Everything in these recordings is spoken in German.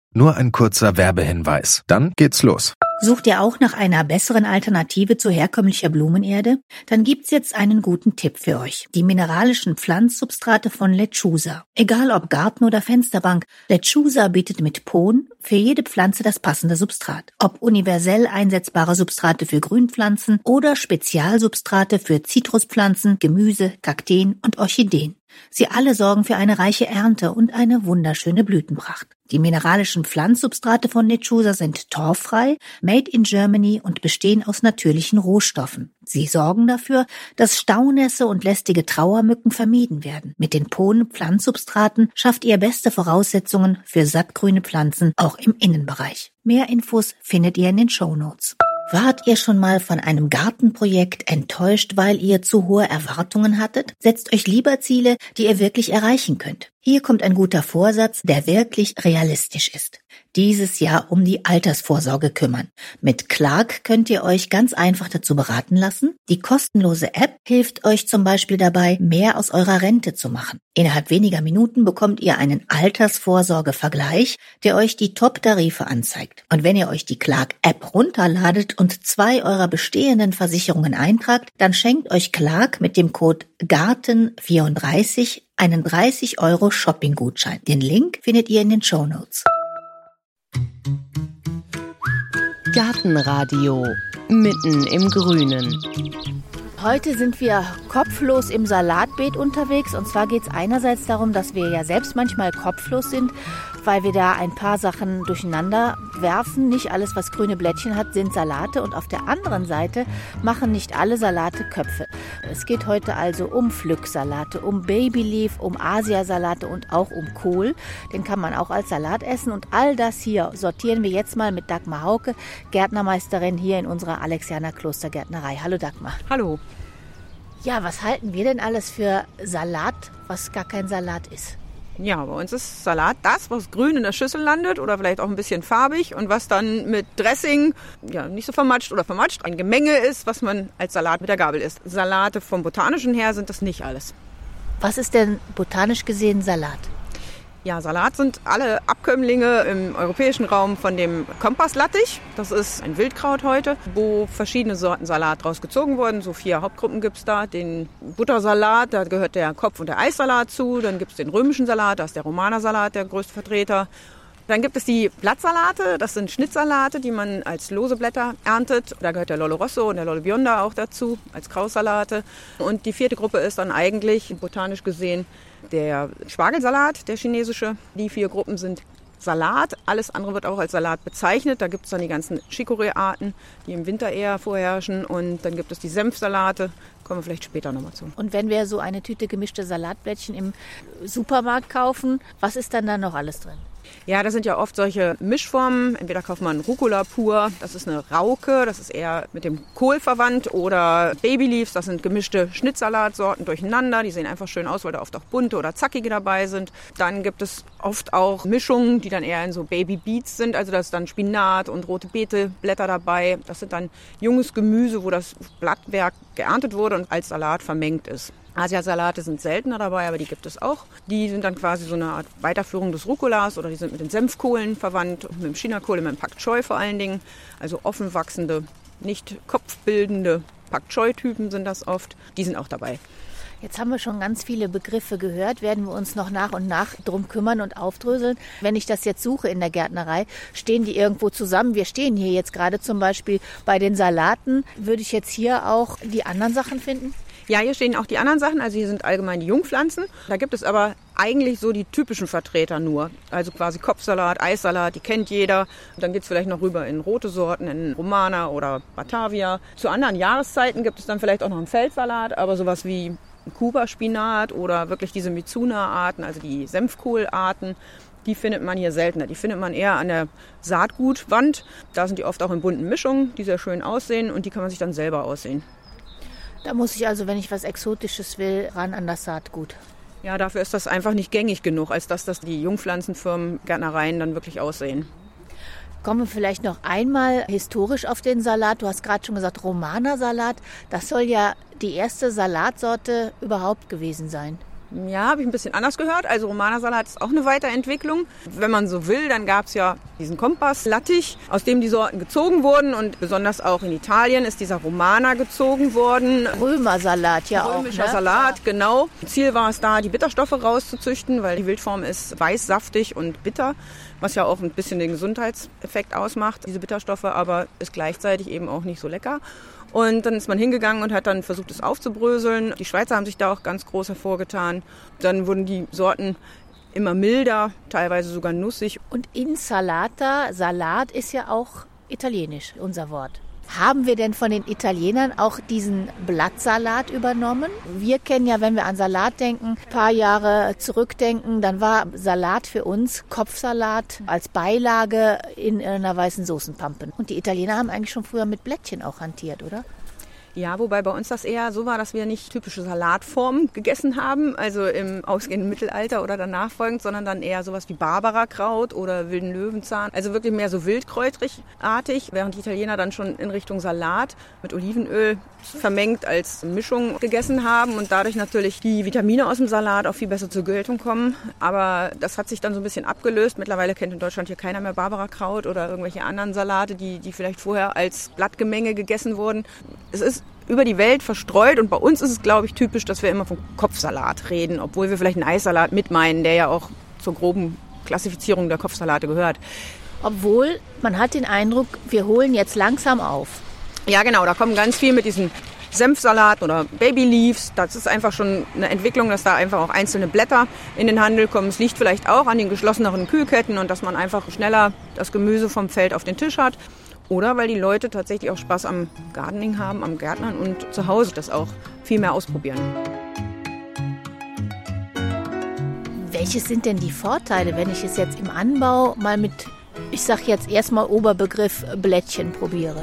Nur ein kurzer Werbehinweis. Dann geht's los. Sucht ihr auch nach einer besseren Alternative zu herkömmlicher Blumenerde? Dann gibt's jetzt einen guten Tipp für euch. Die mineralischen Pflanzsubstrate von Lechusa. Egal ob Garten oder Fensterbank, Lechusa bietet mit Pohn für jede Pflanze das passende Substrat. Ob universell einsetzbare Substrate für Grünpflanzen oder Spezialsubstrate für Zitruspflanzen, Gemüse, Kakteen und Orchideen. Sie alle sorgen für eine reiche Ernte und eine wunderschöne Blütenpracht. Die mineralischen Pflanzsubstrate von Lechusa sind torffrei, made in Germany und bestehen aus natürlichen Rohstoffen. Sie sorgen dafür, dass Staunässe und lästige Trauermücken vermieden werden. Mit den Pon-Pflanzsubstraten schafft ihr beste Voraussetzungen für sattgrüne Pflanzen auch im Innenbereich. Mehr Infos findet ihr in den Shownotes. Wart ihr schon mal von einem Gartenprojekt enttäuscht, weil ihr zu hohe Erwartungen hattet? Setzt euch lieber Ziele, die ihr wirklich erreichen könnt. Hier kommt ein guter Vorsatz, der wirklich realistisch ist. Dieses Jahr um die Altersvorsorge kümmern. Mit Clark könnt ihr euch ganz einfach dazu beraten lassen. Die kostenlose App hilft euch zum Beispiel dabei, mehr aus eurer Rente zu machen. Innerhalb weniger Minuten bekommt ihr einen Altersvorsorge-Vergleich, der euch die Top-Tarife anzeigt. Und wenn ihr euch die Clark-App runterladet und 2 eurer bestehenden Versicherungen eintragt, dann schenkt euch Clark mit dem Code GARTEN34 einen 30 € Shopping-Gutschein. Den Link findet ihr in den Shownotes. Gartenradio mitten im Grünen. Heute sind wir kopflos im Salatbeet unterwegs. Und zwar geht es einerseits darum, dass wir ja selbst manchmal kopflos sind, weil wir da ein paar Sachen durcheinander werfen. Nicht alles, was grüne Blättchen hat, sind Salate. Und auf der anderen Seite machen nicht alle Salate Köpfe. Es geht heute also um Pflücksalate, um Babyleaf, um Asiasalate und auch um Kohl. Den kann man auch als Salat essen. Und all das hier sortieren wir jetzt mal mit Dagmar Hauke, Gärtnermeisterin hier in unserer Alexianer Klostergärtnerei. Hallo Dagmar. Hallo. Ja, was halten wir denn alles für Salat, was gar kein Salat ist? Ja, bei uns ist Salat das, was grün in der Schüssel landet oder vielleicht auch ein bisschen farbig und was dann mit Dressing nicht so vermatscht oder vermatscht ein Gemenge ist, was man als Salat mit der Gabel isst. Salate vom Botanischen her sind das nicht alles. Was ist denn botanisch gesehen Salat? Ja, Salat sind alle Abkömmlinge im europäischen Raum von dem Kompasslattich. Das ist ein Wildkraut heute, wo verschiedene Sorten Salat draus gezogen wurden. So 4 Hauptgruppen gibt's da. Den Buttersalat, da gehört der Kopf- und der Eissalat zu. Dann gibt's den römischen Salat, da ist der Romanersalat der größte Vertreter. Dann gibt es die Blattsalate, das sind Schnittsalate, die man als lose Blätter erntet. Da gehört der Lollo Rosso und der Lollo Bionda auch dazu, als Kraussalate. Und die 4. Gruppe ist dann eigentlich, botanisch gesehen, der Spargelsalat, der chinesische. Die 4 Gruppen sind Salat. Alles andere wird auch als Salat bezeichnet. Da gibt es dann die ganzen Chicorée-Arten, die im Winter eher vorherrschen. Und dann gibt es die Senfsalate. Kommen wir vielleicht später nochmal zu. Und wenn wir so eine Tüte gemischte Salatblättchen im Supermarkt kaufen, was ist dann da noch alles drin? Ja, das sind ja oft solche Mischformen. Entweder kauft man Rucola pur, das ist eine Rauke, das ist eher mit dem Kohl verwandt. Oder Babyleaves, das sind gemischte Schnittsalatsorten durcheinander. Die sehen einfach schön aus, weil da oft auch bunte oder zackige dabei sind. Dann gibt es oft auch Mischungen, die dann eher in so Babybeets sind. Also da ist dann Spinat und rote Beeteblätter dabei. Das sind dann junges Gemüse, wo das Blattwerk geerntet wurde und als Salat vermengt ist. Asiasalate sind seltener dabei, aber die gibt es auch. Die sind dann quasi so eine Art Weiterführung des Rucolas oder die sind mit den Senfkohlen verwandt, mit dem Chinakohl, mit dem Pak Choi vor allen Dingen. Also offen wachsende, nicht kopfbildende Pak Choi-Typen sind das oft. Die sind auch dabei. Jetzt haben wir schon ganz viele Begriffe gehört, werden wir uns noch nach und nach drum kümmern und aufdröseln. Wenn ich das jetzt suche in der Gärtnerei, stehen die irgendwo zusammen. Wir stehen hier jetzt gerade zum Beispiel bei den Salaten. Würde ich jetzt hier auch die anderen Sachen finden? Ja, hier stehen auch die anderen Sachen, also hier sind allgemein die Jungpflanzen. Da gibt es aber eigentlich so die typischen Vertreter nur. Also quasi Kopfsalat, Eissalat, die kennt jeder. Und dann geht es vielleicht noch rüber in rote Sorten, in Romana oder Batavia. Zu anderen Jahreszeiten gibt es dann vielleicht auch noch einen Feldsalat, aber sowas wie Kuba-Spinat oder wirklich diese Mizuna-Arten, also die Senfkohlarten, die findet man hier seltener. Die findet man eher an der Saatgutwand. Da sind die oft auch in bunten Mischungen, die sehr schön aussehen und die kann man sich dann selber aussehen. Da muss ich also, wenn ich was Exotisches will, ran an das Saatgut. Ja, dafür ist das einfach nicht gängig genug, als dass das die Jungpflanzenfirmen, Gärtnereien dann wirklich aussehen. Kommen wir vielleicht noch einmal historisch auf den Salat. Du hast gerade schon gesagt, Romanersalat. Das soll ja die erste Salatsorte überhaupt gewesen sein. Ja, habe ich ein bisschen anders gehört. Also Romana-Salat ist auch eine Weiterentwicklung. Wenn man so will, dann gab es ja diesen Kompass-Lattich, aus dem die Sorten gezogen wurden. Und besonders auch in Italien ist dieser Romana gezogen worden. Römersalat ja auch, ne? Römischer Salat, genau. Ziel war es da, die Bitterstoffe rauszuzüchten, weil die Wildform ist weiß, saftig und bitter, was ja auch ein bisschen den Gesundheitseffekt ausmacht, diese Bitterstoffe, aber ist gleichzeitig eben auch nicht so lecker. Und dann ist man hingegangen und hat dann versucht, es aufzubröseln. Die Schweizer haben sich da auch ganz groß hervorgetan. Dann wurden die Sorten immer milder, teilweise sogar nussig. Und Insalata, Salat ist ja auch italienisch, unser Wort. Haben wir denn von den Italienern auch diesen Blattsalat übernommen? Wir kennen ja, wenn wir an Salat denken, ein paar Jahre zurückdenken, dann war Salat für uns Kopfsalat als Beilage in einer weißen Soßenpampe. Und die Italiener haben eigentlich schon früher mit Blättchen auch hantiert, oder? Ja, wobei bei uns das eher so war, dass wir nicht typische Salatformen gegessen haben, also im ausgehenden Mittelalter oder danach folgend, sondern dann eher sowas wie Barbarakraut oder wilden Löwenzahn. Also wirklich mehr so wildkräutrigartig, während die Italiener dann schon in Richtung Salat mit Olivenöl vermengt als Mischung gegessen haben und dadurch natürlich die Vitamine aus dem Salat auch viel besser zur Geltung kommen. Aber das hat sich dann so ein bisschen abgelöst. Mittlerweile kennt in Deutschland hier keiner mehr Barbarakraut oder irgendwelche anderen Salate, die vielleicht vorher als Blattgemenge gegessen wurden. Es ist über die Welt verstreut und bei uns ist es, glaube ich, typisch, dass wir immer von Kopfsalat reden, obwohl wir vielleicht einen Eissalat mit meinen, der ja auch zur groben Klassifizierung der Kopfsalate gehört. Obwohl, man hat den Eindruck, wir holen jetzt langsam auf. Ja, genau, da kommen ganz viel mit diesen Senfsalat oder Babyleaves. Das ist einfach schon eine Entwicklung, dass da einfach auch einzelne Blätter in den Handel kommen. Es liegt vielleicht auch an den geschlosseneren Kühlketten und dass man einfach schneller das Gemüse vom Feld auf den Tisch hat. Oder weil die Leute tatsächlich auch Spaß am Gardening haben, am Gärtnern und zu Hause das auch viel mehr ausprobieren. Welches sind denn die Vorteile, wenn ich es jetzt im Anbau mal mit, ich sage jetzt erstmal Oberbegriff, Blättchen probiere?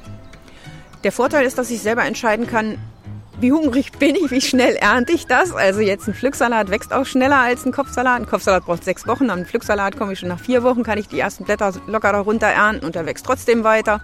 Der Vorteil ist, dass ich selber entscheiden kann, wie hungrig bin ich, wie schnell ernte ich das. Also jetzt ein Pflücksalat wächst auch schneller als ein Kopfsalat. Ein Kopfsalat braucht 6 Wochen, am Pflücksalat komme ich schon nach 4 Wochen, kann ich die ersten Blätter locker darunter ernten und der wächst trotzdem weiter.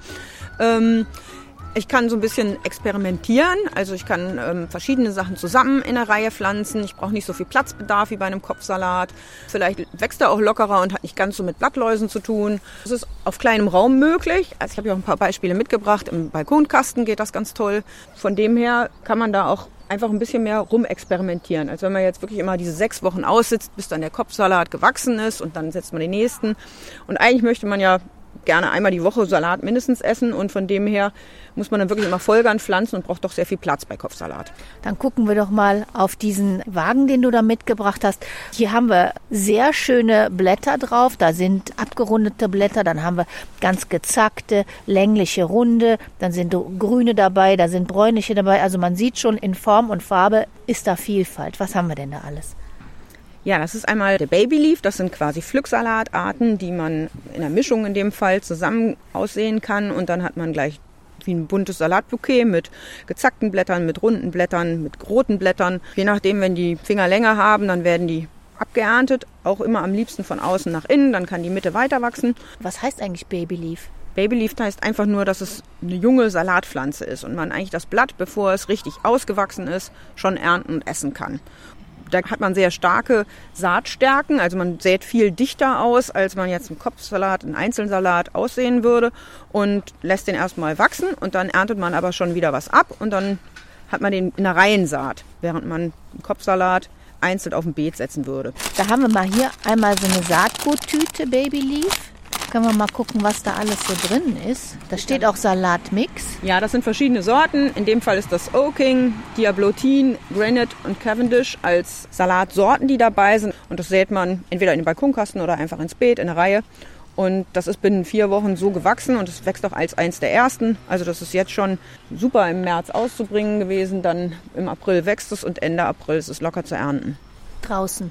Ich kann so ein bisschen experimentieren, also ich kann verschiedene Sachen zusammen in einer Reihe pflanzen. Ich brauche nicht so viel Platzbedarf wie bei einem Kopfsalat. Vielleicht wächst er auch lockerer und hat nicht ganz so mit Blattläusen zu tun. Das ist auf kleinem Raum möglich. Also ich habe ja auch ein paar Beispiele mitgebracht. Im Balkonkasten geht das ganz toll. Von dem her kann man da auch einfach ein bisschen mehr rumexperimentieren. Als wenn man jetzt wirklich immer diese 6 Wochen aussitzt, bis dann der Kopfsalat gewachsen ist und dann setzt man den nächsten. Und eigentlich möchte man ja gerne einmal die Woche Salat mindestens essen und von dem her muss man dann wirklich immer Folgern pflanzen und braucht doch sehr viel Platz bei Kopfsalat. Dann gucken wir doch mal auf diesen Wagen, den du da mitgebracht hast. Hier haben wir sehr schöne Blätter drauf, da sind abgerundete Blätter, dann haben wir ganz gezackte, längliche, runde, dann sind grüne dabei, da sind bräunliche dabei. Also man sieht schon, in Form und Farbe ist da Vielfalt. Was haben wir denn da alles? Ja, das ist einmal der Babyleaf, das sind quasi Pflücksalatarten, die man in der Mischung in dem Fall zusammen aussehen kann und dann hat man gleich wie ein buntes Salatbouquet mit gezackten Blättern, mit runden Blättern, mit roten Blättern. Je nachdem, wenn die Finger länger haben, dann werden die abgeerntet, auch immer am liebsten von außen nach innen, dann kann die Mitte weiter wachsen. Was heißt eigentlich Babyleaf? Babyleaf heißt einfach nur, dass es eine junge Salatpflanze ist und man eigentlich das Blatt, bevor es richtig ausgewachsen ist, schon ernten und essen kann. Da hat man sehr starke Saatstärken, also man sät viel dichter aus, als man jetzt im Kopfsalat, einen Einzelsalat aussehen würde und lässt den erstmal wachsen und dann erntet man aber schon wieder was ab und dann hat man den in einer Reihensaat, während man einen Kopfsalat einzeln auf ein Beet setzen würde. Da haben wir mal hier einmal so eine Saatguttüte Babyleaf. Können wir mal gucken, was da alles so drin ist. Da steht auch Salatmix. Ja, das sind verschiedene Sorten. In dem Fall ist das Oaking, Diablotin, Granite und Cavendish als Salatsorten, die dabei sind. Und das sät man entweder in den Balkonkasten oder einfach ins Beet, in eine Reihe. Und das ist binnen 4 Wochen so gewachsen und es wächst auch als eins der ersten. Also das ist jetzt schon super im März auszubringen gewesen. Dann im April wächst es und Ende April ist es locker zu ernten. Draußen.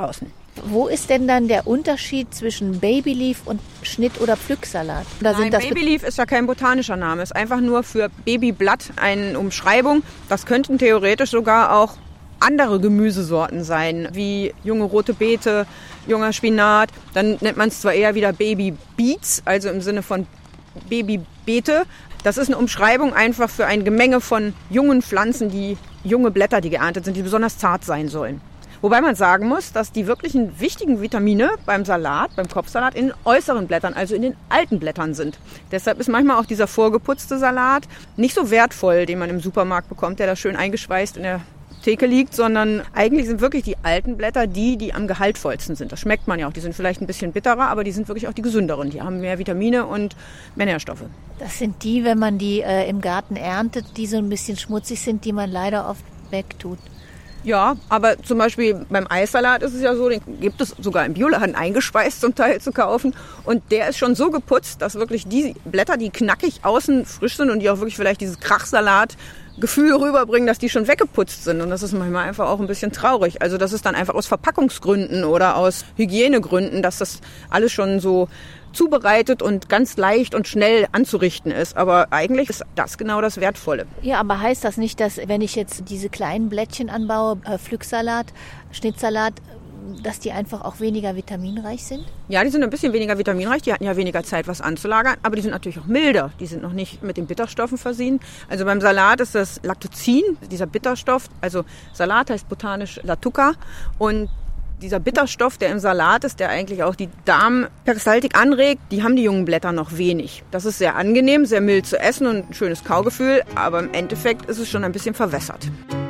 Wo ist denn dann der Unterschied zwischen Babyleaf und Schnitt- oder Pflücksalat? Oder Nein, Babyleaf ist ja kein botanischer Name, ist einfach nur für Babyblatt eine Umschreibung. Das könnten theoretisch sogar auch andere Gemüsesorten sein, wie junge rote Beete, junger Spinat. Dann nennt man es zwar eher wieder Babybeets, also im Sinne von Babybeete. Das ist eine Umschreibung einfach für ein Gemenge von jungen Pflanzen, die junge Blätter, die geerntet sind, die besonders zart sein sollen. Wobei man sagen muss, dass die wirklichen wichtigen Vitamine beim Salat, beim Kopfsalat, in den äußeren Blättern, also in den alten Blättern sind. Deshalb ist manchmal auch dieser vorgeputzte Salat nicht so wertvoll, den man im Supermarkt bekommt, der da schön eingeschweißt in der Theke liegt, sondern eigentlich sind wirklich die alten Blätter die am gehaltvollsten sind. Das schmeckt man ja auch. Die sind vielleicht ein bisschen bitterer, aber die sind wirklich auch die gesünderen. Die haben mehr Vitamine und mehr Nährstoffe. Das sind die, wenn man die im Garten erntet, die so ein bisschen schmutzig sind, die man leider oft wegtut. Ja, aber zum Beispiel beim Eissalat ist es ja so, den gibt es sogar im Bioladen eingeschweißt zum Teil zu kaufen. Und der ist schon so geputzt, dass wirklich die Blätter, die knackig außen frisch sind und die auch wirklich vielleicht dieses Krachsalat-Gefühl rüberbringen, dass die schon weggeputzt sind. Und das ist manchmal einfach auch ein bisschen traurig. Also das ist dann einfach aus Verpackungsgründen oder aus Hygienegründen, dass das alles schon so zubereitet und ganz leicht und schnell anzurichten ist. Aber eigentlich ist das genau das Wertvolle. Ja, aber heißt das nicht, dass wenn ich jetzt diese kleinen Blättchen anbaue, Pflücksalat, Schnittsalat, dass die einfach auch weniger vitaminreich sind? Ja, die sind ein bisschen weniger vitaminreich. Die hatten ja weniger Zeit, was anzulagern. Aber die sind natürlich auch milder. Die sind noch nicht mit den Bitterstoffen versehen. Also beim Salat ist das Lactozin, dieser Bitterstoff. Also Salat heißt botanisch Latuca. Und dieser Bitterstoff, der im Salat ist, der eigentlich auch die Darmperistaltik anregt, die haben die jungen Blätter noch wenig. Das ist sehr angenehm, sehr mild zu essen und ein schönes Kaugefühl, aber im Endeffekt ist es schon ein bisschen verwässert.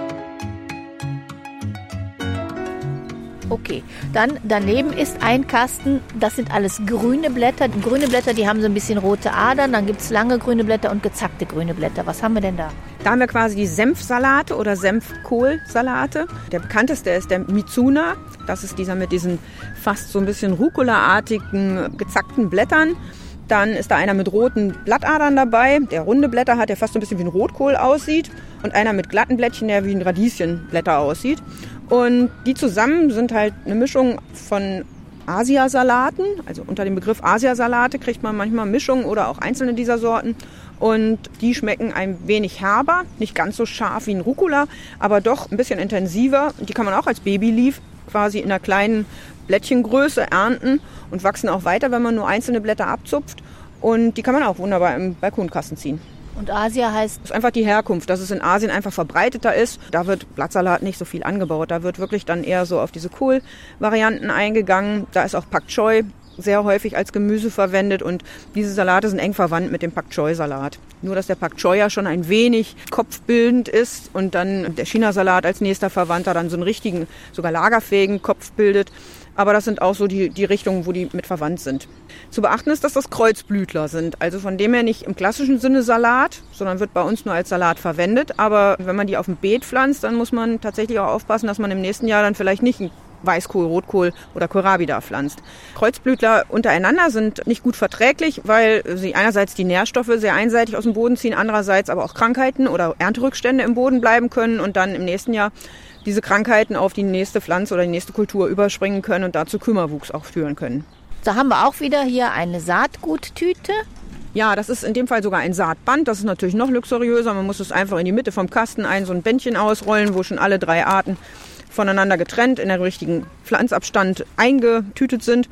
Okay, dann daneben ist ein Kasten, das sind alles grüne Blätter. Grüne Blätter, die haben so ein bisschen rote Adern, dann gibt es lange grüne Blätter und gezackte grüne Blätter. Was haben wir denn da? Da haben wir quasi die Senfsalate oder Senfkohlsalate. Der bekannteste ist der Mizuna. Das ist dieser mit diesen fast so ein bisschen Rucola-artigen gezackten Blättern. Dann ist da einer mit roten Blattadern dabei, der runde Blätter hat, der fast so ein bisschen wie ein Rotkohl aussieht. Und einer mit glatten Blättchen, der wie ein Radieschenblätter aussieht. Und die zusammen sind halt eine Mischung von Asiasalaten. Also unter dem Begriff Asiasalate kriegt man manchmal Mischungen oder auch einzelne dieser Sorten. Und die schmecken ein wenig herber, nicht ganz so scharf wie ein Rucola, aber doch ein bisschen intensiver. Die kann man auch als Babyleaf quasi in einer kleinen Blättchengröße ernten und wachsen auch weiter, wenn man nur einzelne Blätter abzupft. Und die kann man auch wunderbar im Balkonkasten ziehen. Und Asia heißt? Das ist einfach die Herkunft, dass es in Asien einfach verbreiteter ist. Da wird Blattsalat nicht so viel angebaut. Da wird wirklich dann eher so auf diese Kohl-Varianten eingegangen. Da ist auch Pak Choi sehr häufig als Gemüse verwendet und diese Salate sind eng verwandt mit dem Pak Choi-Salat. Nur, dass der Pak Choi ja schon ein wenig kopfbildend ist und dann der Chinasalat als nächster Verwandter dann so einen richtigen, sogar lagerfähigen Kopf bildet. Aber das sind auch so die Richtungen, wo die mit verwandt sind. Zu beachten ist, dass das Kreuzblütler sind. Also von dem her nicht im klassischen Sinne Salat, sondern wird bei uns nur als Salat verwendet. Aber wenn man die auf dem Beet pflanzt, dann muss man tatsächlich auch aufpassen, dass man im nächsten Jahr dann vielleicht nicht Weißkohl, Rotkohl oder Kohlrabi da pflanzt. Kreuzblütler untereinander sind nicht gut verträglich, weil sie einerseits die Nährstoffe sehr einseitig aus dem Boden ziehen, andererseits aber auch Krankheiten oder Ernterückstände im Boden bleiben können und dann im nächsten Jahr diese Krankheiten auf die nächste Pflanze oder die nächste Kultur überspringen können und dazu Kümmerwuchs auch führen können. Da haben wir auch wieder hier eine Saatguttüte. Ja, das ist in dem Fall sogar ein Saatband. Das ist natürlich noch luxuriöser. Man muss es einfach in die Mitte vom Kasten so ein Bändchen ausrollen, wo schon alle 3 Arten voneinander getrennt in der richtigen Pflanzabstand eingetütet sind.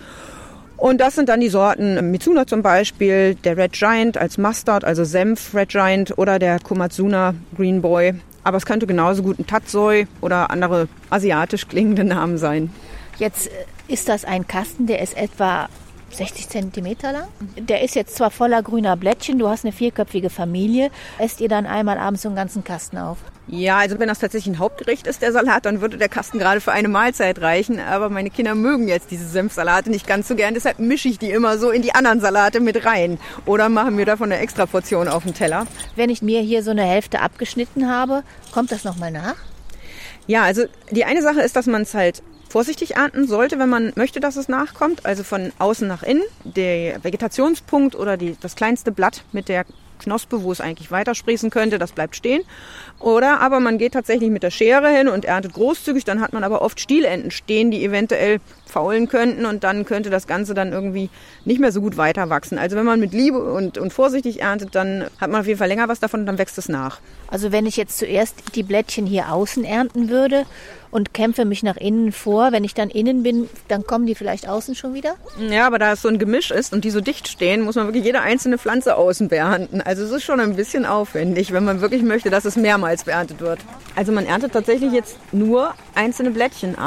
Und das sind dann die Sorten Mizuna zum Beispiel, der Red Giant als Mustard, also Senf Red Giant oder der Komatsuna Green Boy. Aber es könnte genauso gut ein Tatsoi oder andere asiatisch klingende Namen sein. Jetzt ist das ein Kasten, der ist etwa 60 Zentimeter lang. Der ist jetzt zwar voller grüner Blättchen, du hast eine 4-köpfige Familie. Esst ihr dann einmal abends so einen ganzen Kasten auf? Ja, also wenn das tatsächlich ein Hauptgericht ist, der Salat, dann würde der Kasten gerade für eine Mahlzeit reichen. Aber meine Kinder mögen jetzt diese Senfsalate nicht ganz so gern. Deshalb mische ich die immer so in die anderen Salate mit rein. Oder mache mir davon eine extra Portion auf den Teller. Wenn ich mir hier so eine Hälfte abgeschnitten habe, kommt das nochmal nach? Ja, also die eine Sache ist, dass man es halt vorsichtig ernten sollte, wenn man möchte, dass es nachkommt. Also von außen nach innen. Der Vegetationspunkt oder das kleinste Blatt mit der Knospe, wo es eigentlich weitersprießen könnte, das bleibt stehen. Oder aber man geht tatsächlich mit der Schere hin und erntet großzügig, dann hat man aber oft Stielenden stehen, die eventuell faulen könnten und dann könnte das Ganze dann irgendwie nicht mehr so gut weiter wachsen. Also wenn man mit Liebe und vorsichtig erntet, dann hat man auf jeden Fall länger was davon und dann wächst es nach. Also wenn ich jetzt zuerst die Blättchen hier außen ernten würde und kämpfe mich nach innen vor, wenn ich dann innen bin, dann kommen die vielleicht außen schon wieder? Ja, aber da es so ein Gemisch ist und die so dicht stehen, muss man wirklich jede einzelne Pflanze außen beernten. Also es ist schon ein bisschen aufwendig, wenn man wirklich möchte, dass es mehrmals beerntet wird. Also man erntet tatsächlich jetzt nur einzelne Blättchen ab.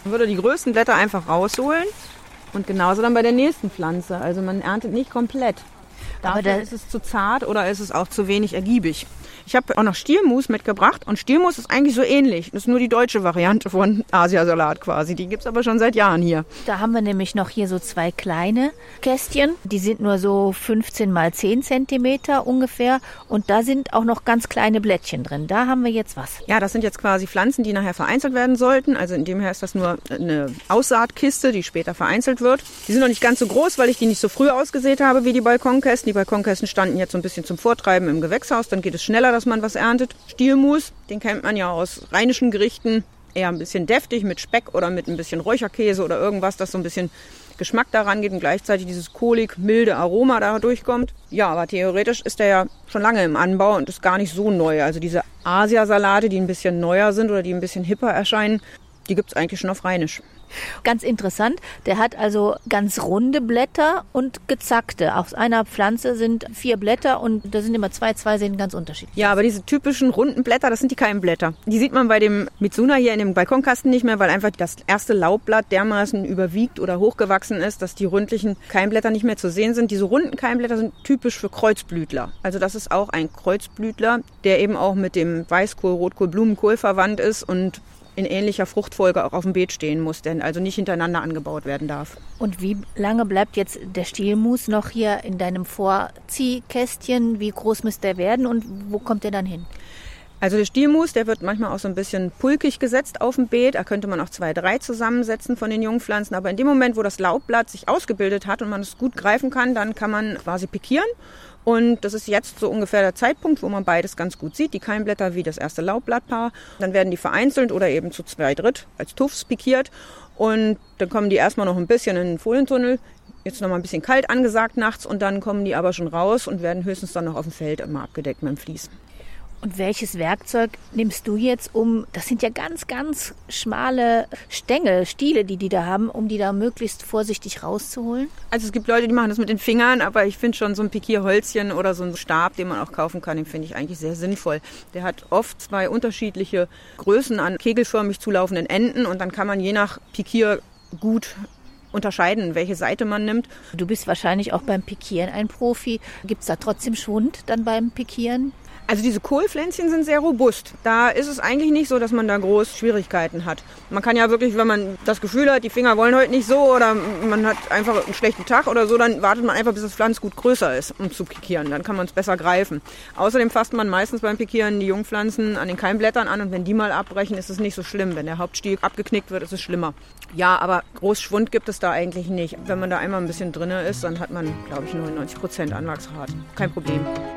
Man würde die größten Blätter einfach rausholen und genauso dann bei der nächsten Pflanze. Also man erntet nicht komplett. Dafür ist es zu zart oder ist es auch zu wenig ergiebig. Ich habe auch noch Stielmus mitgebracht und Stielmus ist eigentlich so ähnlich. Das ist nur die deutsche Variante von Asiasalat quasi. Die gibt es aber schon seit Jahren hier. Da haben wir nämlich noch hier so 2 kleine Kästchen. Die sind nur so 15 mal 10 Zentimeter ungefähr. Und da sind auch noch ganz kleine Blättchen drin. Da haben wir jetzt was. Ja, das sind jetzt quasi Pflanzen, die nachher vereinzelt werden sollten. Also in dem her ist das nur eine Aussaatkiste, die später vereinzelt wird. Die sind noch nicht ganz so groß, weil ich die nicht so früh ausgesät habe wie die Balkonkästen. Die Balkonkästen standen jetzt so ein bisschen zum Vortreiben im Gewächshaus. Dann geht es schneller, dass man was erntet. Stielmus, den kennt man ja aus rheinischen Gerichten. Eher ein bisschen deftig mit Speck oder mit ein bisschen Räucherkäse oder irgendwas, das so ein bisschen Geschmack daran geht und gleichzeitig dieses kohlig, milde Aroma da durchkommt. Ja, aber theoretisch ist der ja schon lange im Anbau und ist gar nicht so neu. Also diese Asiasalate, die ein bisschen neuer sind oder die ein bisschen hipper erscheinen, die gibt es eigentlich schon auf Rheinisch. Ganz interessant, der hat also ganz runde Blätter und gezackte. Aus einer Pflanze sind 4 Blätter und da sind immer 2 sehen ganz unterschiedlich. Ja, aber diese typischen runden Blätter, das sind die Keimblätter. Die sieht man bei dem Mizuna hier in dem Balkonkasten nicht mehr, weil einfach das erste Laubblatt dermaßen überwiegt oder hochgewachsen ist, dass die rundlichen Keimblätter nicht mehr zu sehen sind. Diese runden Keimblätter sind typisch für Kreuzblütler. Also das ist auch ein Kreuzblütler, der eben auch mit dem Weißkohl, Rotkohl, Blumenkohl verwandt ist und in ähnlicher Fruchtfolge auch auf dem Beet stehen muss, denn also nicht hintereinander angebaut werden darf. Und wie lange bleibt jetzt der Stielmus noch hier in deinem Vorziehkästchen? Wie groß müsste der werden und wo kommt der dann hin? Also der Stielmus, der wird manchmal auch so ein bisschen pulkig gesetzt auf dem Beet. Da könnte man auch 2, 3 zusammensetzen von den Jungpflanzen. Aber in dem Moment, wo das Laubblatt sich ausgebildet hat und man es gut greifen kann, dann kann man quasi pikieren. Und das ist jetzt so ungefähr der Zeitpunkt, wo man beides ganz gut sieht. Die Keimblätter wie das erste Laubblattpaar. Dann werden die vereinzelt oder eben zu 2/3 als Tuffs pikiert. Und dann kommen die erstmal noch ein bisschen in den Folientunnel. Jetzt noch mal ein bisschen kalt angesagt nachts. Und dann kommen die aber schon raus und werden höchstens dann noch auf dem Feld immer abgedeckt mit dem Vlies. Und welches Werkzeug nimmst du jetzt das sind ja ganz, ganz schmale Stängel, Stiele, die da haben, um die da möglichst vorsichtig rauszuholen? Also es gibt Leute, die machen das mit den Fingern, aber ich finde schon so ein Pikierholzchen oder so einen Stab, den man auch kaufen kann, den finde ich eigentlich sehr sinnvoll. Der hat oft 2 unterschiedliche Größen an kegelförmig zulaufenden Enden und dann kann man je nach Pikier gut unterscheiden, welche Seite man nimmt. Du bist wahrscheinlich auch beim Pikieren ein Profi. Gibt es da trotzdem Schwund dann beim Pikieren? Also diese Kohlpflänzchen sind sehr robust. Da ist es eigentlich nicht so, dass man da groß Schwierigkeiten hat. Man kann ja wirklich, wenn man das Gefühl hat, die Finger wollen heute nicht so oder man hat einfach einen schlechten Tag oder so, dann wartet man einfach, bis das Pflanzgut größer ist, um zu pikieren. Dann kann man es besser greifen. Außerdem fasst man meistens beim Pikieren die Jungpflanzen an den Keimblättern an und wenn die mal abbrechen, ist es nicht so schlimm. Wenn der Hauptstiel abgeknickt wird, ist es schlimmer. Ja, aber groß Schwund gibt es da eigentlich nicht. Wenn man da einmal ein bisschen drin ist, dann hat man, glaube ich, 99% Anwachsrate. Kein Problem.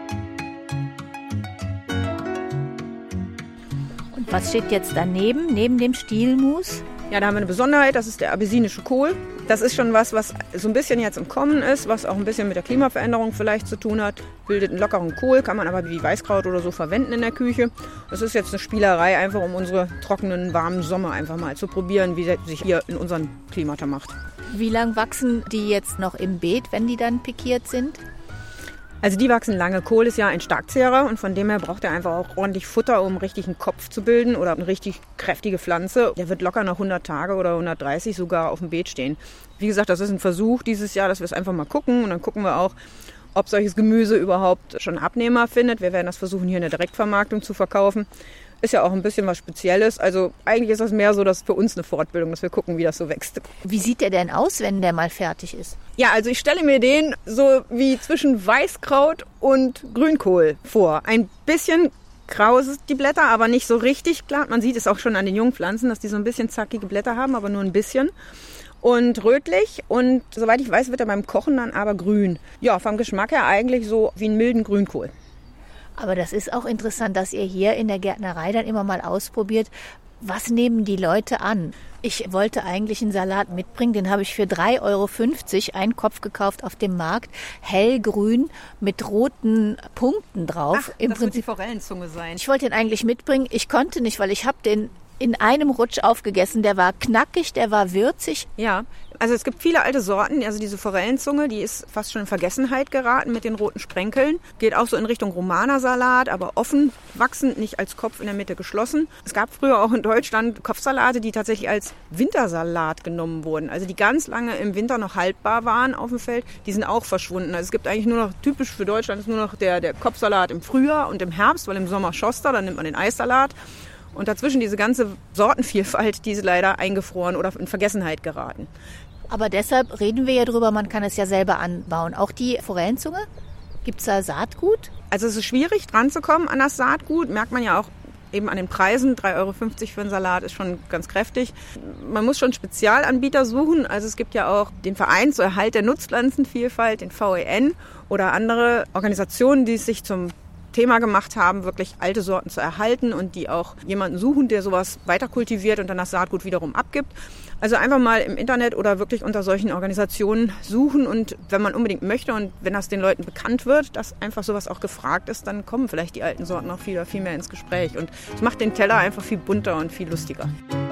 Was steht jetzt daneben, neben dem Stielmus? Ja, da haben wir eine Besonderheit, das ist der abessinische Kohl. Das ist schon was so ein bisschen jetzt im Kommen ist, was auch ein bisschen mit der Klimaveränderung vielleicht zu tun hat. Bildet einen lockeren Kohl, kann man aber wie Weißkraut oder so verwenden in der Küche. Das ist jetzt eine Spielerei, einfach um unsere trockenen, warmen Sommer einfach mal zu probieren, wie sie sich hier in unseren Klimata macht. Wie lang wachsen die jetzt noch im Beet, wenn die dann pikiert sind? Also die wachsen lange. Kohl ist ja ein Starkzehrer und von dem her braucht er einfach auch ordentlich Futter, um richtig einen Kopf zu bilden oder eine richtig kräftige Pflanze. Der wird locker noch 100 Tage oder 130 sogar auf dem Beet stehen. Wie gesagt, das ist ein Versuch dieses Jahr, dass wir es einfach mal gucken und dann gucken wir auch, ob solches Gemüse überhaupt schon Abnehmer findet. Wir werden das versuchen, hier in der Direktvermarktung zu verkaufen. Ist ja auch ein bisschen was Spezielles. Also eigentlich ist das mehr so, dass für uns eine Fortbildung, dass wir gucken, wie das so wächst. Wie sieht der denn aus, wenn der mal fertig ist? Ja, also ich stelle mir den so wie zwischen Weißkraut und Grünkohl vor. Ein bisschen grau sind die Blätter, aber nicht so richtig. Klar, man sieht es auch schon an den jungen Pflanzen, dass die so ein bisschen zackige Blätter haben, aber nur ein bisschen. Und rötlich und soweit ich weiß, wird er beim Kochen dann aber grün. Ja, vom Geschmack her eigentlich so wie einen milden Grünkohl. Aber das ist auch interessant, dass ihr hier in der Gärtnerei dann immer mal ausprobiert, was nehmen die Leute an? Ich wollte eigentlich einen Salat mitbringen, den habe ich für 3,50 € einen Kopf gekauft auf dem Markt. Hellgrün mit roten Punkten drauf. Ach, das wird die Forellenzunge sein. Ich wollte den eigentlich mitbringen, ich konnte nicht, weil ich habe den in einem Rutsch aufgegessen. Der war knackig, der war würzig. Ja, also es gibt viele alte Sorten. Also diese Forellenzunge, die ist fast schon in Vergessenheit geraten mit den roten Sprenkeln. Geht auch so in Richtung Romanersalat, aber offen wachsend, nicht als Kopf in der Mitte geschlossen. Es gab früher auch in Deutschland Kopfsalate, die tatsächlich als Wintersalat genommen wurden. Also die ganz lange im Winter noch haltbar waren auf dem Feld. Die sind auch verschwunden. Also es gibt eigentlich nur noch, typisch für Deutschland ist nur noch der Kopfsalat im Frühjahr und im Herbst, weil im Sommer schoss dann nimmt man den Eissalat. Und dazwischen diese ganze Sortenvielfalt, die ist leider eingefroren oder in Vergessenheit geraten. Aber deshalb reden wir ja drüber, man kann es ja selber anbauen. Auch die Forellenzunge, gibt es da Saatgut? Also es ist schwierig, dran zu kommen an das Saatgut. Merkt man ja auch eben an den Preisen. 3,50 € für einen Salat ist schon ganz kräftig. Man muss schon Spezialanbieter suchen. Also es gibt ja auch den Verein zur Erhalt der Nutzpflanzenvielfalt, den VEN, oder andere Organisationen, die es sich zum Thema gemacht haben, wirklich alte Sorten zu erhalten und die auch jemanden suchen, der sowas weiter kultiviert und dann das Saatgut wiederum abgibt. Also einfach mal im Internet oder wirklich unter solchen Organisationen suchen, und wenn man unbedingt möchte und wenn das den Leuten bekannt wird, dass einfach sowas auch gefragt ist, dann kommen vielleicht die alten Sorten auch viel mehr ins Gespräch, und es macht den Teller einfach viel bunter und viel lustiger.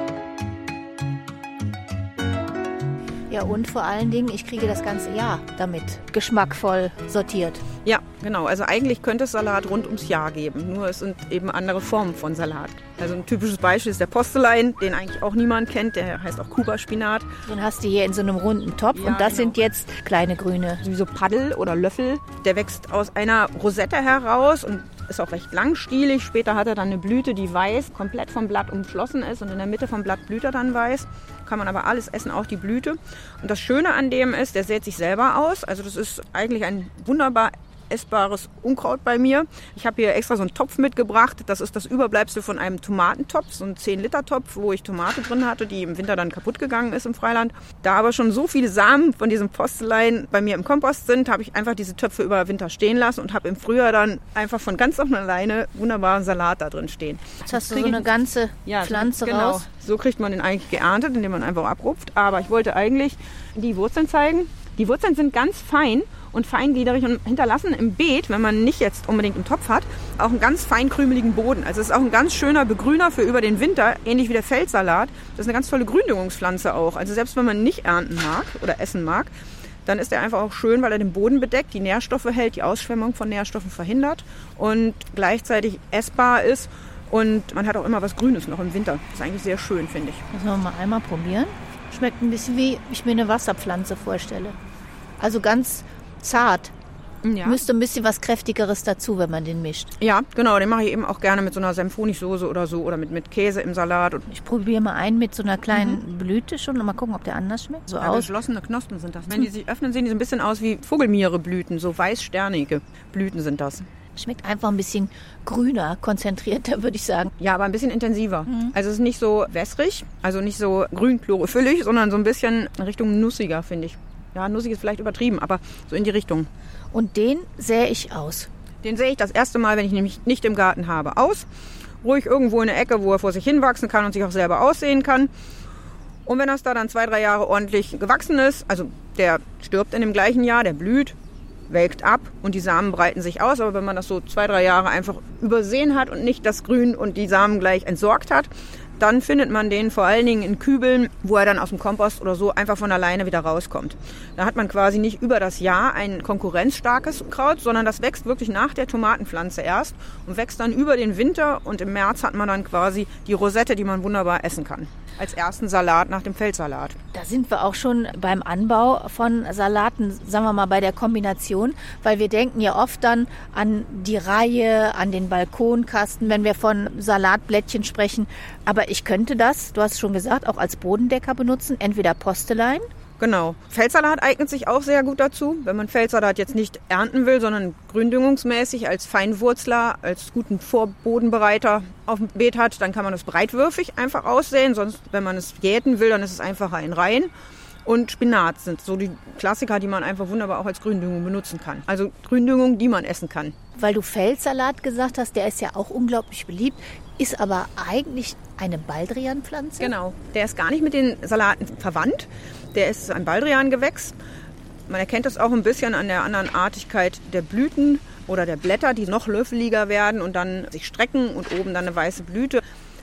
Ja, und vor allen Dingen, ich kriege das ganze Jahr damit geschmackvoll sortiert. Ja, genau. Also eigentlich könnte es Salat rund ums Jahr geben, nur es sind eben andere Formen von Salat. Also ein typisches Beispiel ist der Postelein, den eigentlich auch niemand kennt, der heißt auch Kuba-Spinat. Den hast du hier in so einem runden Topf, ja, und das sind jetzt kleine grüne. Wie so Paddel oder Löffel. Der wächst aus einer Rosette heraus und ist auch recht langstielig. Später hat er dann eine Blüte, die weiß, komplett vom Blatt umschlossen ist, und in der Mitte vom Blatt blüht er dann weiß. Kann man aber alles essen, auch die Blüte. Und das Schöne an dem ist, der sät sich selber aus. Also das ist eigentlich ein wunderbar essbares Unkraut bei mir. Ich habe hier extra so einen Topf mitgebracht. Das ist das Überbleibsel von einem Tomatentopf, so ein 10-Liter-Topf, wo ich Tomate drin hatte, die im Winter dann kaputt gegangen ist im Freiland. Da aber schon so viele Samen von diesem Postelein bei mir im Kompost sind, habe ich einfach diese Töpfe über Winter stehen lassen und habe im Frühjahr dann einfach von ganz von alleine wunderbaren Salat da drin stehen. Jetzt hast du so eine ganze Pflanze genau raus. So kriegt man den eigentlich geerntet, indem man einfach abrupft. Aber ich wollte eigentlich die Wurzeln zeigen. Die Wurzeln sind ganz fein und feingliedrig und hinterlassen im Beet, wenn man nicht jetzt unbedingt einen Topf hat, auch einen ganz fein krümeligen Boden. Also es ist auch ein ganz schöner Begrüner für über den Winter, ähnlich wie der Feldsalat. Das ist eine ganz tolle Gründüngungspflanze auch. Also selbst wenn man nicht ernten mag oder essen mag, dann ist er einfach auch schön, weil er den Boden bedeckt, die Nährstoffe hält, die Ausschwemmung von Nährstoffen verhindert und gleichzeitig essbar ist. Und man hat auch immer was Grünes noch im Winter. Das ist eigentlich sehr schön, finde ich. Das wollen wir mal einmal probieren. Schmeckt ein bisschen wie ich mir eine Wasserpflanze vorstelle. Also ganz zart. Ja. Müsste ein bisschen was Kräftigeres dazu, wenn man den mischt. Ja, genau. Den mache ich eben auch gerne mit so einer Senf-Honigsoße oder so oder mit Käse im Salat. Und ich probiere mal einen mit so einer kleinen Blüte schon und mal gucken, ob der anders schmeckt. So geschlossene Knospen sind das. Wenn die sich öffnen, sehen die so ein bisschen aus wie Vogelmiere-Blüten. So weiß-sternige Blüten sind das. Schmeckt einfach ein bisschen grüner, konzentrierter, würde ich sagen. Ja, aber ein bisschen intensiver. Also es ist nicht so wässrig, also nicht so grün-chlorophyllig, sondern so ein bisschen in Richtung nussiger, finde ich. Ja, nussig ist vielleicht übertrieben, aber so in die Richtung. Und den sähe ich aus? Den sähe ich das erste Mal, wenn ich nämlich nicht im Garten habe, aus. Ruhig irgendwo in der Ecke, wo er vor sich hinwachsen kann und sich auch selber aussehen kann. Und wenn das da dann 2-3 Jahre ordentlich gewachsen ist, also der stirbt in dem gleichen Jahr, der blüht, welkt ab und die Samen breiten sich aus. Aber wenn man das so 2-3 Jahre einfach übersehen hat und nicht das Grün und die Samen gleich entsorgt hat, dann findet man den vor allen Dingen in Kübeln, wo er dann aus dem Kompost oder so einfach von alleine wieder rauskommt. Da hat man quasi nicht über das Jahr ein konkurrenzstarkes Kraut, sondern das wächst wirklich nach der Tomatenpflanze erst und wächst dann über den Winter, und im März hat man dann quasi die Rosette, die man wunderbar essen kann. Als ersten Salat nach dem Feldsalat. Da sind wir auch schon beim Anbau von Salaten, sagen wir mal bei der Kombination, weil wir denken ja oft dann an die Reihe, an den Balkonkasten, wenn wir von Salatblättchen sprechen. Aber ich könnte das, du hast schon gesagt, auch als Bodendecker benutzen, entweder Postelein. Genau. Feldsalat eignet sich auch sehr gut dazu. Wenn man Feldsalat jetzt nicht ernten will, sondern gründüngungsmäßig als Feinwurzler, als guten Vorbodenbereiter auf dem Beet hat, dann kann man das breitwürfig einfach aussäen. Sonst, wenn man es jäten will, dann ist es einfacher in Reihen. Und Spinat sind so die Klassiker, die man einfach wunderbar auch als Gründüngung benutzen kann. Also Gründüngung, die man essen kann. Weil du Feldsalat gesagt hast, der ist ja auch unglaublich beliebt, ist aber eigentlich eine Baldrianpflanze. Genau, der ist gar nicht mit den Salaten verwandt. Der ist ein Baldriangewächs. Man erkennt das auch ein bisschen an der anderen Artigkeit der Blüten oder der Blätter, die noch löffeliger werden und dann sich strecken und oben dann eine weiße Blüte.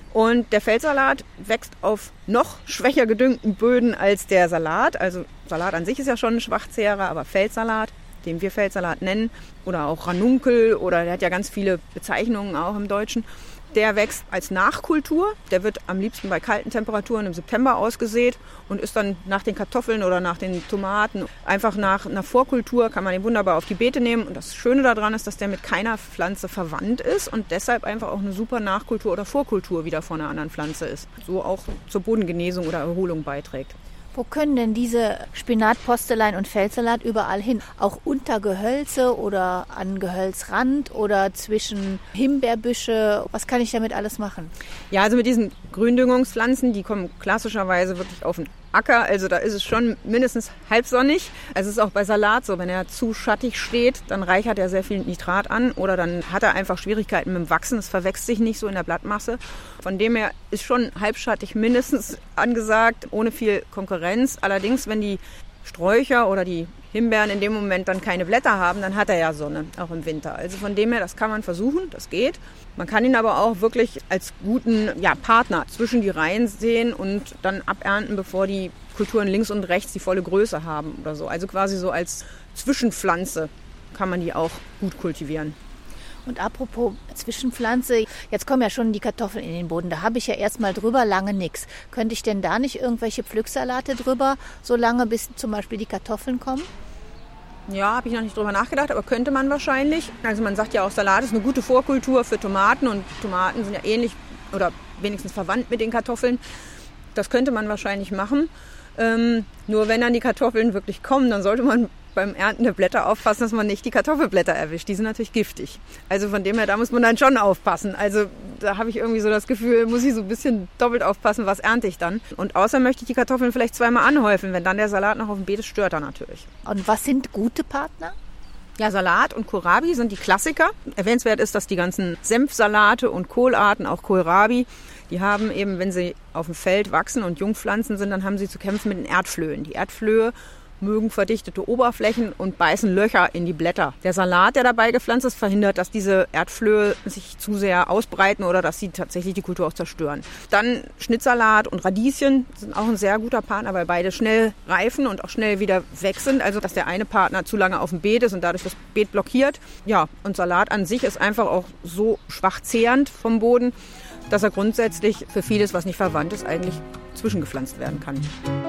Und der Feldsalat wächst auf noch schwächer gedüngten Böden als der Salat. Also Salat an sich ist ja schon ein Schwachzehrer, aber Feldsalat, den wir Feldsalat nennen, oder auch Ranunkel, oder der hat ja ganz viele Bezeichnungen auch im Deutschen, der wächst als Nachkultur. Der wird am liebsten bei kalten Temperaturen im September ausgesät und ist dann nach den Kartoffeln oder nach den Tomaten einfach nach einer Vorkultur, kann man den wunderbar auf die Beete nehmen. Und das Schöne daran ist, dass der mit keiner Pflanze verwandt ist und deshalb einfach auch eine super Nachkultur oder Vorkultur wieder von einer anderen Pflanze ist. So auch zur Bodengenesung oder Erholung beiträgt. Wo können denn diese Spinat, Postelein und Feldsalat überall hin? Auch unter Gehölze oder an Gehölzrand oder zwischen Himbeerbüsche? Was kann ich damit alles machen? Ja, also mit diesen Gründüngungspflanzen, die kommen klassischerweise wirklich auf den Acker. Also da ist es schon mindestens halbsonnig. Also es ist auch bei Salat so, wenn er zu schattig steht, dann reichert er sehr viel Nitrat an oder dann hat er einfach Schwierigkeiten mit dem Wachsen. Es verwächst sich nicht so in der Blattmasse. Von dem her ist schon halbschattig mindestens angesagt, ohne viel Konkurrenz. Allerdings, wenn die Sträucher oder die Himbeeren in dem Moment dann keine Blätter haben, dann hat er ja Sonne, auch im Winter. Also von dem her, das kann man versuchen, das geht. Man kann ihn aber auch wirklich als guten Partner zwischen die Reihen sehen und dann abernten, bevor die Kulturen links und rechts die volle Größe haben oder so. Also quasi so als Zwischenpflanze kann man die auch gut kultivieren. Und apropos Zwischenpflanze, jetzt kommen ja schon die Kartoffeln in den Boden. Da habe ich ja erstmal drüber lange nichts. Könnte ich denn da nicht irgendwelche Pflücksalate drüber, so lange bis zum Beispiel die Kartoffeln kommen? Ja, habe ich noch nicht drüber nachgedacht, aber könnte man wahrscheinlich. Also man sagt ja auch, Salat ist eine gute Vorkultur für Tomaten und Tomaten sind ja ähnlich oder wenigstens verwandt mit den Kartoffeln. Das könnte man wahrscheinlich machen. Nur wenn dann die Kartoffeln wirklich kommen, dann sollte man beim Ernten der Blätter aufpassen, dass man nicht die Kartoffelblätter erwischt. Die sind natürlich giftig. Also von dem her, da muss man dann schon aufpassen. Also da habe ich irgendwie so das Gefühl, muss ich so ein bisschen doppelt aufpassen, was ernte ich dann. Und außer möchte ich die Kartoffeln vielleicht zweimal anhäufen, wenn dann der Salat noch auf dem Beet ist, stört er natürlich. Und was sind gute Partner? Ja, Salat und Kohlrabi sind die Klassiker. Erwähnenswert ist, dass die ganzen Senfsalate und Kohlarten, auch Kohlrabi, die haben eben, wenn sie auf dem Feld wachsen und Jungpflanzen sind, dann haben sie zu kämpfen mit den Erdflöhen. Die Erdflöhe mögen verdichtete Oberflächen und beißen Löcher in die Blätter. Der Salat, der dabei gepflanzt ist, verhindert, dass diese Erdflöhe sich zu sehr ausbreiten oder dass sie tatsächlich die Kultur auch zerstören. Dann Schnittsalat und Radieschen sind auch ein sehr guter Partner, weil beide schnell reifen und auch schnell wieder weg sind. Also dass der eine Partner zu lange auf dem Beet ist und dadurch das Beet blockiert. Ja, und Salat an sich ist einfach auch so schwach zehrend vom Boden, dass er grundsätzlich für vieles, was nicht verwandt ist, eigentlich zwischengepflanzt werden kann.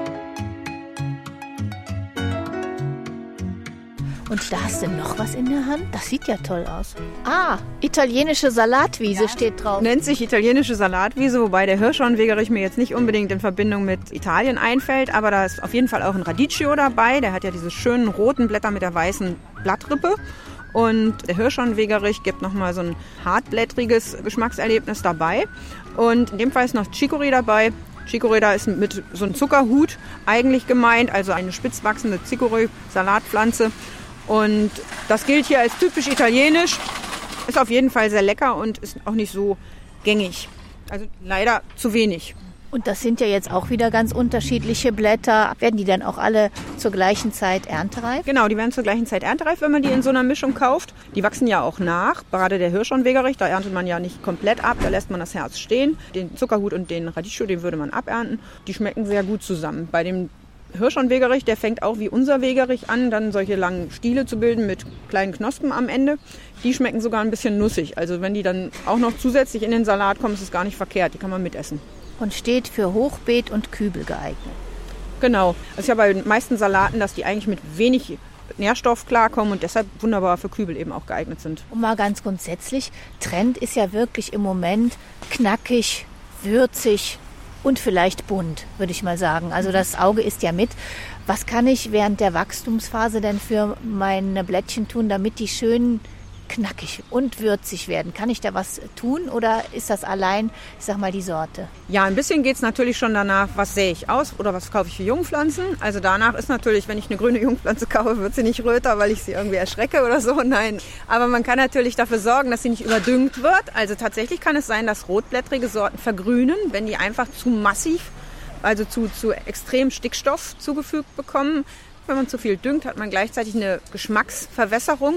Und da hast du noch was in der Hand? Das sieht ja toll aus. Ah, italienische Salatwiese steht drauf. Nennt sich italienische Salatwiese, wobei der Hirschhornwegerich mir jetzt nicht unbedingt in Verbindung mit Italien einfällt, aber da ist auf jeden Fall auch ein Radicchio dabei. Der hat ja diese schönen roten Blätter mit der weißen Blattrippe. Und der Hirschhornwegerich gibt nochmal so ein hartblättriges Geschmackserlebnis dabei. Und in dem Fall ist noch Chicorée dabei. Chicorée, da ist mit so einem Zuckerhut eigentlich gemeint, also eine spitz wachsende Chicorée-Salatpflanze. Und das gilt hier als typisch italienisch, ist auf jeden Fall sehr lecker und ist auch nicht so gängig. Also leider zu wenig. Und das sind ja jetzt auch wieder ganz unterschiedliche Blätter. Werden die dann auch alle zur gleichen Zeit erntereif? Genau, die werden zur gleichen Zeit erntereif, wenn man die in so einer Mischung kauft. Die wachsen ja auch nach. Gerade der Hirschhornwegerich, da erntet man ja nicht komplett ab, da lässt man das Herz stehen. Den Zuckerhut und den Radicchio, den würde man abernten. Die schmecken sehr gut zusammen. Bei dem Hirschhornwegerich, der fängt auch wie unser Wegerich an, dann solche langen Stiele zu bilden mit kleinen Knospen am Ende. Die schmecken sogar ein bisschen nussig. Also wenn die dann auch noch zusätzlich in den Salat kommen, ist es gar nicht verkehrt. Die kann man mitessen. Und steht für Hochbeet und Kübel geeignet. Genau. Es ist ja bei den meisten Salaten, dass die eigentlich mit wenig Nährstoff klarkommen und deshalb wunderbar für Kübel eben auch geeignet sind. Und mal ganz grundsätzlich, Trend ist ja wirklich im Moment knackig, würzig und vielleicht bunt, würde ich mal sagen. Also das Auge isst ja mit. Was kann ich während der Wachstumsphase denn für meine Blättchen tun, damit die schön knackig und würzig werden? Kann ich da was tun oder ist das allein, ich sag mal, die Sorte? Ja, ein bisschen geht es natürlich schon danach, was sähe ich aus oder was kaufe ich für Jungpflanzen. Also danach ist natürlich, wenn ich eine grüne Jungpflanze kaufe, wird sie nicht röter, weil ich sie irgendwie erschrecke oder so. Nein, aber man kann natürlich dafür sorgen, dass sie nicht überdüngt wird. Also tatsächlich kann es sein, dass rotblättrige Sorten vergrünen, wenn die einfach zu massiv, also zu extrem Stickstoff zugefügt bekommen. Wenn man zu viel düngt, hat man gleichzeitig eine Geschmacksverwässerung.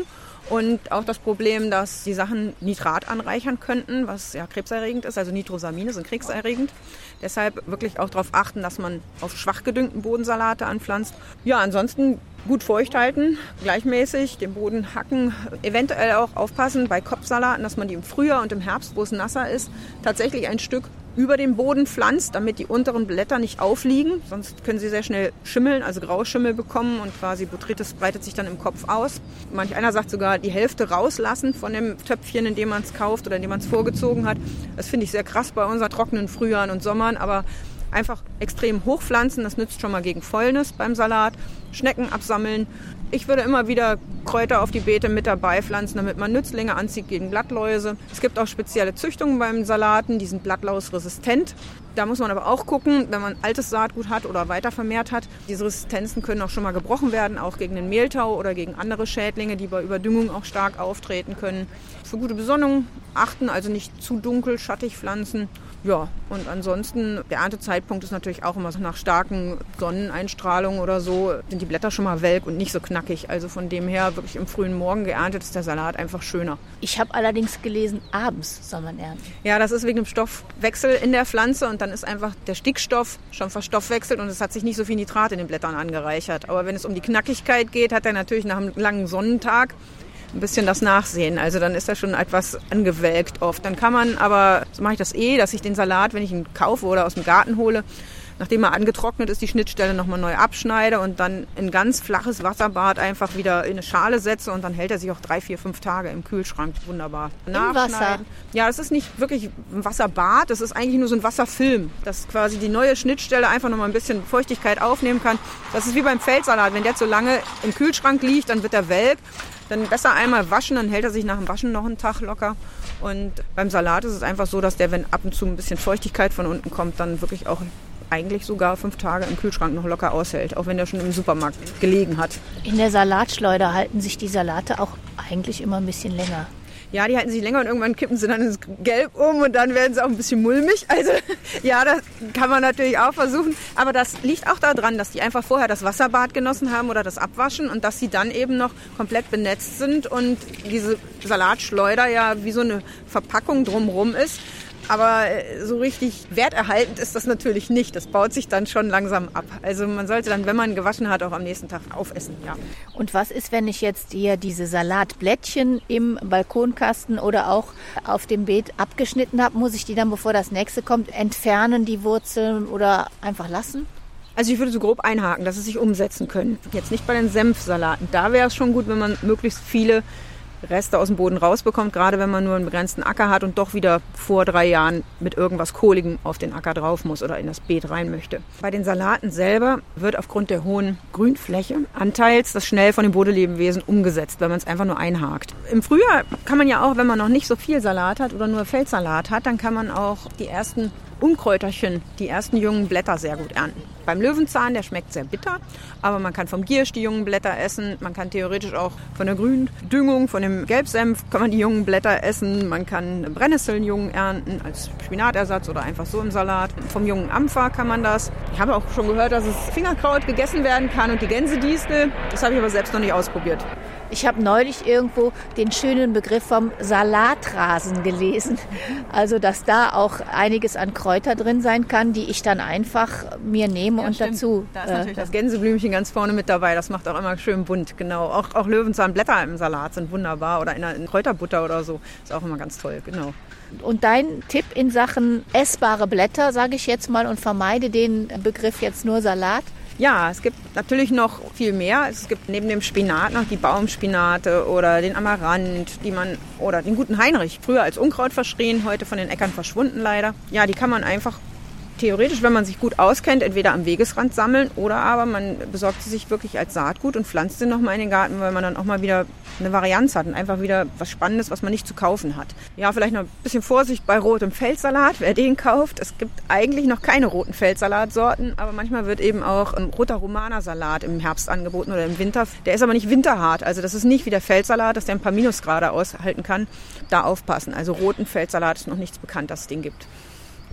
Und auch das Problem, dass die Sachen Nitrat anreichern könnten, was ja krebserregend ist. Also Nitrosamine sind krebserregend. Deshalb wirklich auch darauf achten, dass man auf schwach gedüngten Bodensalate anpflanzt. Ja, ansonsten gut feucht halten, gleichmäßig den Boden hacken. Eventuell auch aufpassen bei Kopfsalaten, dass man die im Frühjahr und im Herbst, wo es nasser ist, tatsächlich ein Stück über den Boden pflanzt, damit die unteren Blätter nicht aufliegen. Sonst können sie sehr schnell schimmeln, also Grauschimmel bekommen und quasi Botrytis breitet sich dann im Kopf aus. Manch einer sagt sogar, die Hälfte rauslassen von dem Töpfchen, in dem man es kauft oder in dem man es vorgezogen hat. Das finde ich sehr krass bei unseren trockenen Frühjahren und Sommern, aber einfach extrem hochpflanzen, das nützt schon mal gegen Fäulnis beim Salat. Schnecken absammeln. Ich würde immer wieder Kräuter auf die Beete mit dabei pflanzen, damit man Nützlinge anzieht gegen Blattläuse. Es gibt auch spezielle Züchtungen beim Salaten, die sind blattlausresistent. Da muss man aber auch gucken, wenn man altes Saatgut hat oder weiter vermehrt hat. Diese Resistenzen können auch schon mal gebrochen werden, auch gegen den Mehltau oder gegen andere Schädlinge, die bei Überdüngung auch stark auftreten können. Für gute Besonnung achten, also nicht zu dunkel, schattig pflanzen. Ja, und ansonsten, der Erntezeitpunkt ist natürlich auch immer so nach starken Sonneneinstrahlungen oder so, sind die Blätter schon mal welk und nicht so knackig. Also von dem her wirklich im frühen Morgen geerntet ist der Salat einfach schöner. Ich habe allerdings gelesen, abends soll man ernten. Ja, das ist wegen dem Stoffwechsel in der Pflanze und dann ist einfach der Stickstoff schon verstoffwechselt und es hat sich nicht so viel Nitrat in den Blättern angereichert. Aber wenn es um die Knackigkeit geht, hat er natürlich nach einem langen Sonnentag ein bisschen das Nachsehen. Also dann ist er schon etwas angewelkt oft. Dann kann man aber, so mache ich das dass ich den Salat, wenn ich ihn kaufe oder aus dem Garten hole, nachdem er angetrocknet ist, die Schnittstelle nochmal neu abschneide und dann in ganz flaches Wasserbad einfach wieder in eine Schale setze und dann hält er sich auch 3, 4, 5 Tage im Kühlschrank. Wunderbar. Im Wasser? Ja, das ist nicht wirklich ein Wasserbad, das ist eigentlich nur so ein Wasserfilm, dass quasi die neue Schnittstelle einfach nochmal ein bisschen Feuchtigkeit aufnehmen kann. Das ist wie beim Feldsalat. Wenn der zu lange im Kühlschrank liegt, dann wird er welk. Dann besser einmal waschen, dann hält er sich nach dem Waschen noch einen Tag locker. Und beim Salat ist es einfach so, dass der, wenn ab und zu ein bisschen Feuchtigkeit von unten kommt, dann wirklich auch eigentlich sogar 5 Tage im Kühlschrank noch locker aushält, auch wenn der schon im Supermarkt gelegen hat. In der Salatschleuder halten sich die Salate auch eigentlich immer ein bisschen länger. Ja, die halten sich länger und irgendwann kippen sie dann ins Gelb um und dann werden sie auch ein bisschen mulmig. Also ja, das kann man natürlich auch versuchen. Aber das liegt auch daran, dass die einfach vorher das Wasserbad genossen haben oder das Abwaschen und dass sie dann eben noch komplett benetzt sind und diese Salatschleuder ja wie so eine Verpackung drumherum ist. Aber so richtig werterhaltend ist das natürlich nicht. Das baut sich dann schon langsam ab. Also man sollte dann, wenn man gewaschen hat, auch am nächsten Tag aufessen. Ja. Und was ist, wenn ich jetzt hier diese Salatblättchen im Balkonkasten oder auch auf dem Beet abgeschnitten habe? Muss ich die dann, bevor das nächste kommt, entfernen, die Wurzeln oder einfach lassen? Also ich würde so grob einhaken, dass sie sich umsetzen können. Jetzt nicht bei den Senfsalaten. Da wäre es schon gut, wenn man möglichst viele Reste aus dem Boden rausbekommt, gerade wenn man nur einen begrenzten Acker hat und doch wieder vor 3 Jahren mit irgendwas Kohligem auf den Acker drauf muss oder in das Beet rein möchte. Bei den Salaten selber wird aufgrund der hohen Grünfläche anteils das schnell von den Bodenlebewesen umgesetzt, weil man es einfach nur einhakt. Im Frühjahr kann man ja auch, wenn man noch nicht so viel Salat hat oder nur Feldsalat hat, dann kann man auch die ersten Unkräuterchen, die ersten jungen Blätter sehr gut ernten. Beim Löwenzahn, der schmeckt sehr bitter, aber man kann vom Giersch die jungen Blätter essen. Man kann theoretisch auch von der Gründüngung, von dem Gelbsenf, kann man die jungen Blätter essen. Man kann Brennnesseln jungen ernten als Spinatersatz oder einfach so im Salat. Vom jungen Ampfer kann man das. Ich habe auch schon gehört, dass es Fingerkraut gegessen werden kann und die Gänsedistel. Das habe ich aber selbst noch nicht ausprobiert. Ich habe neulich irgendwo den schönen Begriff vom Salatrasen gelesen. Also, dass da auch einiges an Kräuter drin sein kann, die ich dann einfach mir nehme und stimmt. Dazu. Da ist natürlich das Gänseblümchen ganz vorne mit dabei. Das macht auch immer schön bunt, genau. Auch Löwenzahnblätter im Salat sind wunderbar oder in Kräuterbutter oder so. Ist auch immer ganz toll, genau. Und dein Tipp in Sachen essbare Blätter, sage ich jetzt mal, und vermeide den Begriff jetzt nur Salat? Ja, es gibt natürlich noch viel mehr. Es gibt neben dem Spinat noch die Baumspinate oder den Amaranth, oder den guten Heinrich, früher als Unkraut verschrien, heute von den Äckern verschwunden leider. Ja, die kann man einfach theoretisch, wenn man sich gut auskennt, entweder am Wegesrand sammeln oder aber man besorgt sie sich wirklich als Saatgut und pflanzt sie nochmal in den Garten, weil man dann auch mal wieder eine Varianz hat und einfach wieder was Spannendes, was man nicht zu kaufen hat. Ja, vielleicht noch ein bisschen Vorsicht bei rotem Feldsalat, wer den kauft. Es gibt eigentlich noch keine roten Feldsalatsorten, aber manchmal wird eben auch ein roter Romana-Salat im Herbst angeboten oder im Winter. Der ist aber nicht winterhart, also das ist nicht wie der Feldsalat, dass der ein paar Minusgrade aushalten kann. Da aufpassen, also roten Feldsalat ist noch nichts bekannt, dass es den gibt.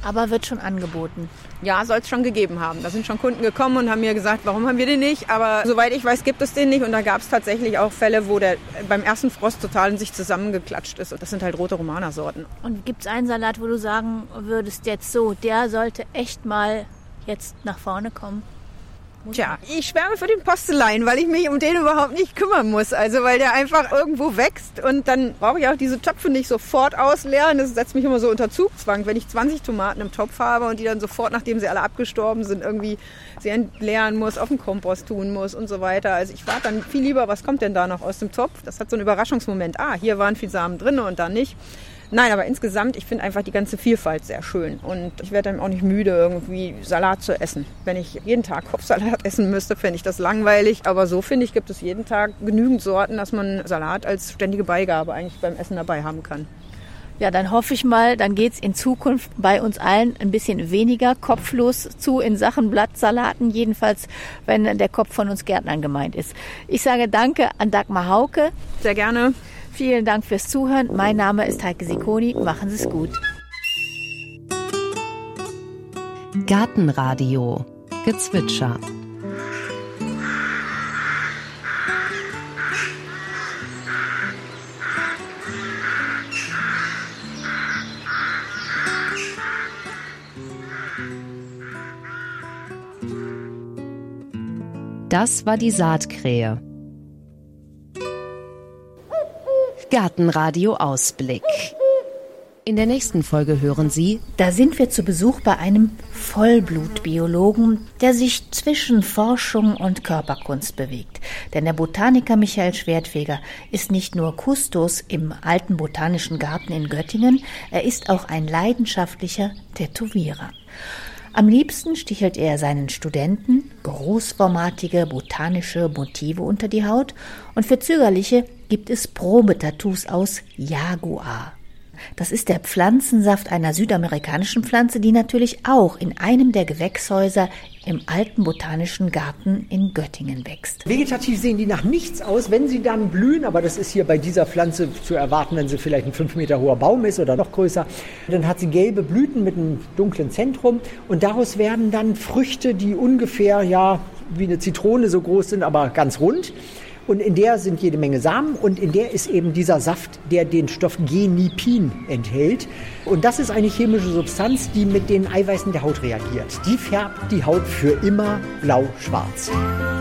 Aber wird schon angeboten? Ja, soll es schon gegeben haben. Da sind schon Kunden gekommen und haben mir gesagt, warum haben wir den nicht? Aber soweit ich weiß, gibt es den nicht. Und da gab es tatsächlich auch Fälle, wo der beim ersten Frost total in sich zusammengeklatscht ist. Und das sind halt rote Romana-Sorten. Und gibt es einen Salat, wo du sagen würdest jetzt so, der sollte echt mal jetzt nach vorne kommen? Tja, ich schwärme für den Postelein, weil ich mich um den überhaupt nicht kümmern muss. Also weil der einfach irgendwo wächst und dann brauche ich auch diese Töpfe nicht sofort ausleeren. Das setzt mich immer so unter Zugzwang, wenn ich 20 Tomaten im Topf habe und die dann sofort, nachdem sie alle abgestorben sind, irgendwie sie entleeren muss, auf den Kompost tun muss und so weiter. Also ich warte dann viel lieber, was kommt denn da noch aus dem Topf? Das hat so einen Überraschungsmoment. Hier waren viel Samen drin und da nicht. Nein, aber insgesamt, ich finde einfach die ganze Vielfalt sehr schön. Und ich werde dann auch nicht müde, irgendwie Salat zu essen. Wenn ich jeden Tag Kopfsalat essen müsste, fände ich das langweilig. Aber so, finde ich, gibt es jeden Tag genügend Sorten, dass man Salat als ständige Beigabe eigentlich beim Essen dabei haben kann. Ja, dann hoffe ich mal, dann geht's in Zukunft bei uns allen ein bisschen weniger kopflos zu in Sachen Blattsalaten. Jedenfalls, wenn der Kopf von uns Gärtnern gemeint ist. Ich sage danke an Dagmar Hauke. Sehr gerne. Vielen Dank fürs Zuhören. Mein Name ist Heike Sicconi. Machen Sie es gut. Gartenradio Gezwitscher. Das war die Saatkrähe. Gartenradio Ausblick. In der nächsten Folge hören Sie: Da sind wir zu Besuch bei einem Vollblutbiologen, der sich zwischen Forschung und Körperkunst bewegt. Denn der Botaniker Michael Schwertfeger ist nicht nur Kustos im Alten Botanischen Garten in Göttingen, er ist auch ein leidenschaftlicher Tätowierer. Am liebsten stichelt er seinen Studenten großformatige botanische Motive unter die Haut und für Zögerliche gibt es Probetattoos aus Jaguar. Das ist der Pflanzensaft einer südamerikanischen Pflanze, die natürlich auch in einem der Gewächshäuser im Alten Botanischen Garten in Göttingen wächst. Vegetativ sehen die nach nichts aus, wenn sie dann blühen, aber das ist hier bei dieser Pflanze zu erwarten, wenn sie vielleicht ein 5 Meter hoher Baum ist oder noch größer. Dann hat sie gelbe Blüten mit einem dunklen Zentrum und daraus werden dann Früchte, die ungefähr wie eine Zitrone so groß sind, aber ganz rund. Und in der sind jede Menge Samen und in der ist eben dieser Saft, der den Stoff Genipin enthält. Und das ist eine chemische Substanz, die mit den Eiweißen der Haut reagiert. Die färbt die Haut für immer blau-schwarz.